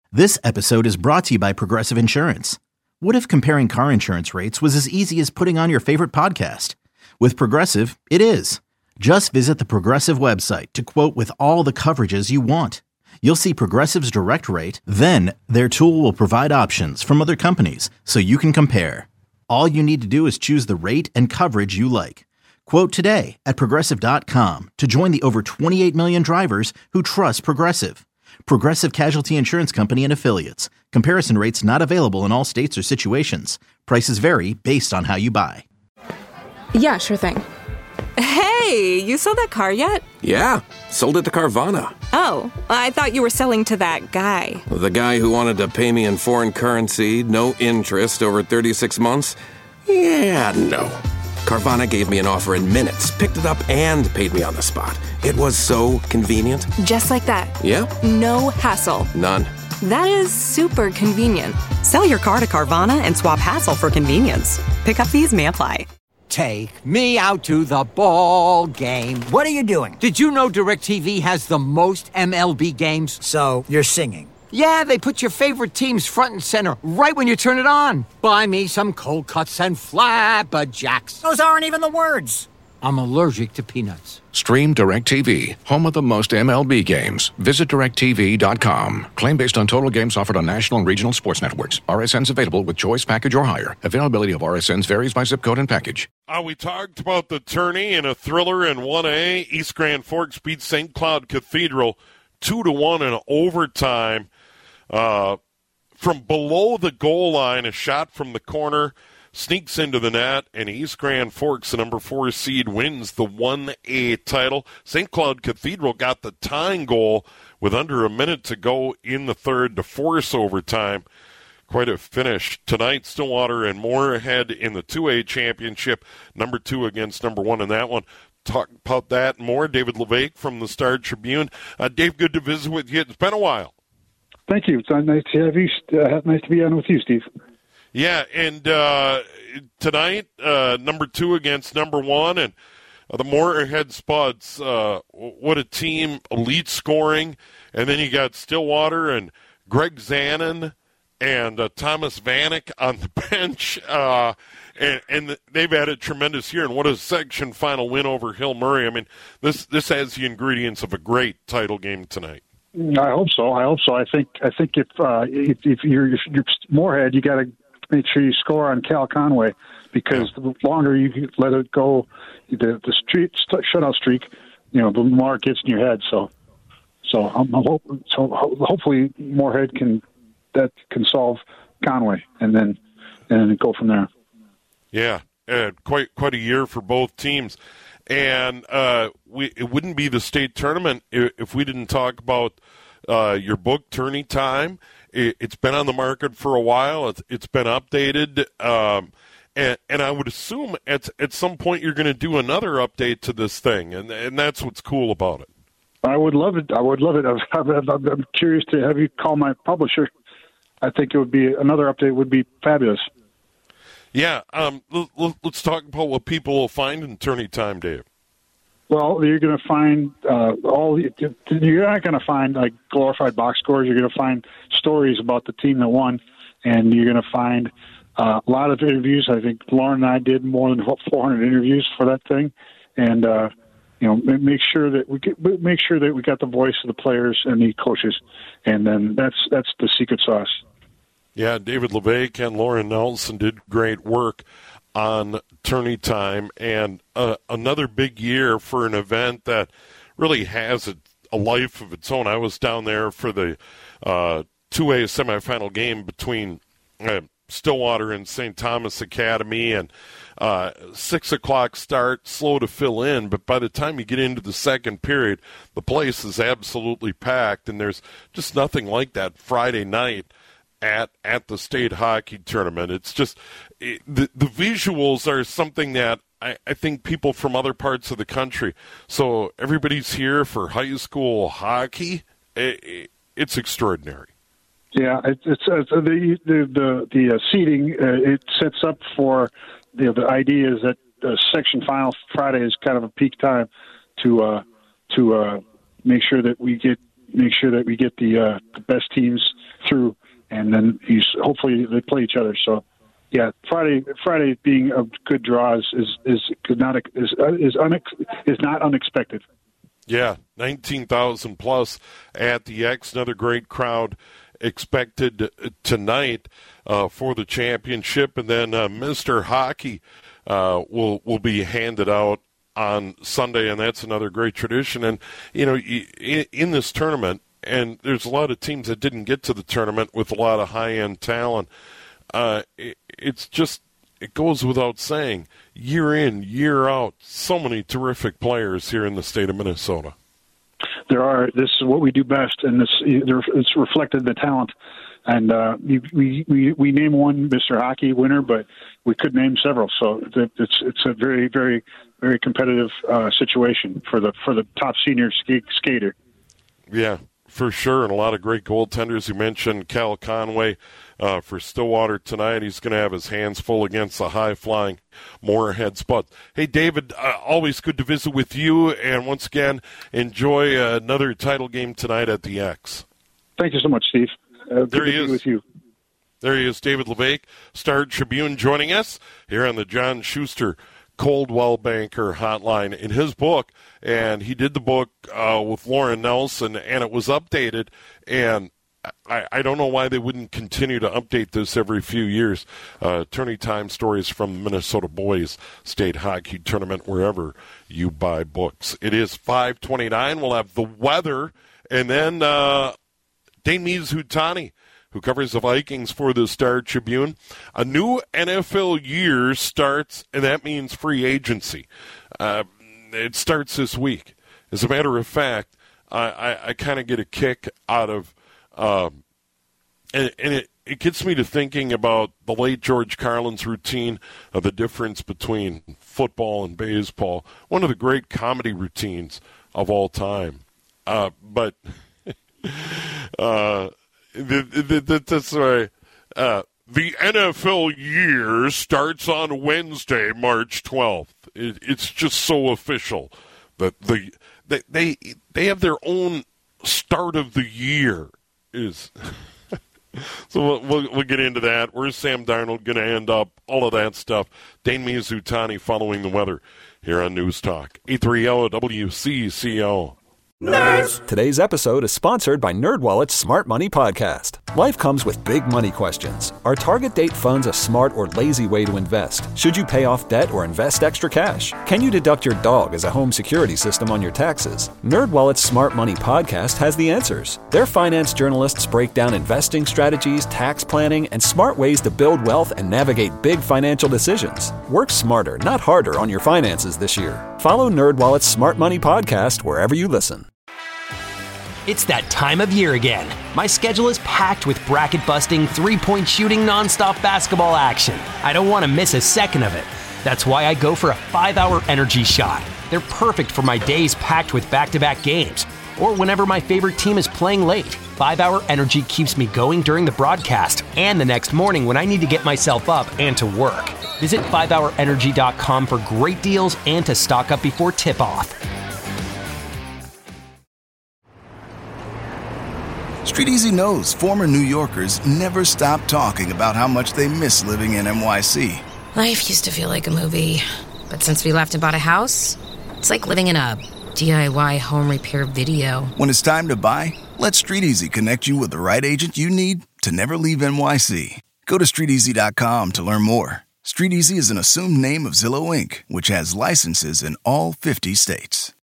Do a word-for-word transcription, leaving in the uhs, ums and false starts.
This episode is brought to you by Progressive Insurance. What if comparing car insurance rates was as easy as putting on your favorite podcast? With Progressive, it is. Just visit the Progressive website to quote with all the coverages you want. You'll see Progressive's direct rate, then their tool will provide options from other companies so you can compare. All you need to do is choose the rate and coverage you like. Quote today at Progressive dot com to join the over twenty-eight million drivers who trust Progressive. Progressive Casualty Insurance Company and Affiliates. Comparison rates not available in all states or situations. Prices vary based on how you buy. Yeah, sure thing. Hey, you sold that car yet? Yeah, sold it to Carvana. Oh, I thought you were selling to that guy. The guy who wanted to pay me in foreign currency, no interest, over thirty-six months? Yeah, no. Carvana gave me an offer in minutes, picked it up, and paid me on the spot. It was so convenient. Just like that. Yeah. No hassle. None. That is super convenient. Sell your car to Carvana and swap hassle for convenience. Pickup fees may apply. Take me out to the ball game. What are you doing? Did you know DirecTV has the most M L B games? So, you're singing? Yeah, they put your favorite teams front and center right when you turn it on. Buy me some cold cuts and flapjacks. Those aren't even the words. I'm allergic to peanuts. Stream DirecTV, home of the most M L B games. Visit direct T V dot com. Claim based on total games offered on national and regional sports networks. R S Ns available with choice package or higher. Availability of R S Ns varies by zip code and package. Uh, we talked about the tourney in a thriller in one A. East Grand Forks beat Saint Cloud Cathedral two to one in overtime. Uh, from below the goal line, a shot from the corner sneaks into the net, and East Grand Forks, the number four seed, wins the one A title. Saint Cloud Cathedral got the tying goal with under a minute to go in the third to force overtime. Quite a finish. Tonight, Stillwater and Moorhead in the two A championship, number two against number one in that one. Talk about that and more. David LeVake from the Star Tribune. Uh, Dave, good to visit with you. It's been a while. Thank you. It's nice to have you. Uh, nice to be on with you, Steve. Yeah, and uh, tonight, uh, number two against number one, and uh, the Moorhead Spuds. Uh, what a team! Elite scoring, and then you got Stillwater and Greg Zanin and uh, Thomas Vanek on the bench, uh, and, and they've had a tremendous year. And what a section final win over Hill Murray! I mean, this this has the ingredients of a great title game tonight. I hope so. I hope so. I think. I think if uh, if, if you're if you're Moorhead, you got to make sure you score on Cal Conway, because the longer you let it go, the the street shutout streak, you know, the more it gets in your head. So, so I'm, I'm hope, so hopefully Moorhead can that can solve Conway, and then and go from there. Yeah, uh, quite quite a year for both teams. And uh, we, it wouldn't be the state tournament if we didn't talk about uh, your book, Tourney Time. It, it's been on the market for a while. It's, it's been updated. Um, and, and I would assume at, at some point you're going to do another update to this thing. And, and that's what's cool about it. I would love it. I would love it. I'm, I'm, I'm curious to have you call my publisher. I think it would be another update would be fabulous. Yeah, um, l- let's talk about what people will find in Tourney Time, Dave. Well, you're going to find uh, all. You're not going to find like glorified box scores. You're going to find stories about the team that won, and you're going to find uh, a lot of interviews. I think Lauren and I did more than four hundred interviews for that thing, and uh, you know, make sure that we get, make sure that we got the voice of the players and the coaches, and then that's that's the secret sauce. Yeah, David LeVake and Lauren Nelson did great work on Tourney Time, and uh, another big year for an event that really has a, a life of its own. I was down there for the uh, two A semifinal game between uh, Stillwater and Saint Thomas Academy, and uh, six o'clock start, slow to fill in, but by the time you get into the second period, the place is absolutely packed, and there's just nothing like that Friday night at at the state hockey tournament. It's just it, the the visuals are something that I, I think people from other parts of the country. So everybody's here for high school hockey. It, it, it's extraordinary. Yeah, it, it's, it's uh, the the the, the uh, seating. Uh, it sets up for you know, the idea is that uh, section final Friday is kind of a peak time to uh, to uh, make sure that we get make sure that we get the uh, the best teams through and then he's hopefully they play each other. So, yeah, Friday Friday being a good draw is is is not is is, unex, is not unexpected. Yeah, nineteen thousand plus at the X. Another great crowd expected tonight uh, for the championship, and then uh, Mister Hockey uh, will will be handed out on Sunday, and that's another great tradition. And you know, in this tournament, and there's a lot of teams that didn't get to the tournament with a lot of high-end talent. Uh, it's just, it goes without saying, year in, year out, so many terrific players here in the state of Minnesota. There are. This is what we do best, and this it's reflected in the talent. And uh, we, we we name one Mister Hockey winner, but we could name several. So it's it's a very very very competitive uh, situation for the for the top senior sk- skater. Yeah, for sure, and a lot of great goaltenders. You mentioned Cal Conway uh, for Stillwater tonight. He's going to have his hands full against the high-flying Moorheads. But, hey, David, uh, always good to visit with you. And once again, enjoy uh, another title game tonight at the X. Thank you so much, Steve. Uh, there he is. With you. There he is, David LeVake, Star Tribune, joining us here on the John Schuster Coldwell Banker Hotline in his book. And he did the book uh, with Lauren Nelson, and it was updated. And I, I don't know why they wouldn't continue to update this every few years. Uh, Tourney Time stories from the Minnesota Boys State Hockey Tournament, wherever you buy books. It is five twenty-nine. We'll have the weather, and then uh, Dane Mizutani, who covers the Vikings for the Star Tribune. A new N F L year starts, and that means free agency. Uh, it starts this week. As a matter of fact, I, I, I kind of get a kick out of Um, and, and it, it gets me to thinking about the late George Carlin's routine of the difference between football and baseball, one of the great comedy routines of all time. Uh, but uh, the, the, the, that's right. Uh, the N F L year starts on Wednesday, March twelfth. It, it's just so official that the they, they they have their own start of the year. Is so we'll, we'll we'll get into that. Where's Sam Darnold going to end up? All of that stuff. Dane Mizutani following the weather here on News Talk eight thirty W C C O. Nerds! Today's episode is sponsored by NerdWallet's Smart Money Podcast. Life comes with big money questions. Are target date funds a smart or lazy way to invest? Should you pay off debt or invest extra cash? Can you deduct your dog as a home security system on your taxes? NerdWallet's Smart Money Podcast has the answers. Their finance journalists break down investing strategies, tax planning, and smart ways to build wealth and navigate big financial decisions. Work smarter, not harder on your finances this year. Follow NerdWallet's Smart Money Podcast wherever you listen. It's that time of year again. My schedule is packed with bracket-busting, three-point shooting, nonstop basketball action. I don't want to miss a second of it. That's why I go for a five-hour energy shot. They're perfect for my days packed with back-to-back games, or whenever my favorite team is playing late. five-hour energy keeps me going during the broadcast and the next morning when I need to get myself up and to work. Visit five hour energy dot com for great deals and to stock up before tip-off. StreetEasy knows former New Yorkers never stop talking about how much they miss living in N Y C. Life used to feel like a movie, but since we left and bought a house, it's like living in a D I Y home repair video. When it's time to buy, let StreetEasy connect you with the right agent you need to never leave N Y C. Go to street easy dot com to learn more. StreetEasy is an assumed name of Zillow Incorporated, which has licenses in all fifty states.